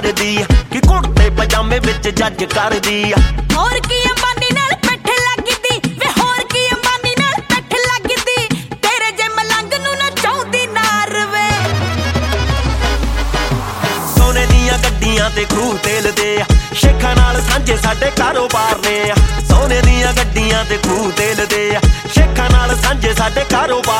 ਕਰਦੀ ਆ ਕਿ ਕੁੜਤੇ ਪਜਾਮੇ ਵਿੱਚ ਜੱਜ ਕਰਦੀ ਆ। ਹੋਰ ਕੀ ਅੰਬਾਨੀ ਨਾਲ ਪਿੱਠ ਲੱਗਦੀ ਵੇ, ਹੋਰ ਕੀ ਅੰਬਾਨੀ ਨਾਲ ਪਿੱਠ ਲੱਗਦੀ, ਤੇਰੇ ਜੇ ਮਲੰਗ ਨੂੰ ਨਾ ਚਾਹੁੰਦੀ ਨਾਰ ਵੇ। ਸੋਨੇ ਦੀਆਂ ਗੱਡੀਆਂ ਤੇ ਖੂਹ ਤੇਲ ਦੇ ਆ, ਸ਼ੇਖਾਂ ਨਾਲ ਸਾਂਝੇ ਸਾਡੇ ਕਾਰੋਬਾਰ ਨੇ ਆ। ਸੋਨੇ ਦੀਆਂ ਗੱਡੀਆਂ ਤੇ ਖੂਹ ਤੇਲ ਦੇ ਆ, ਸ਼ੇਖਾਂ ਨਾਲ ਸਾਂਝੇ ਸਾਡੇ ਕਾਰੋਬਾਰ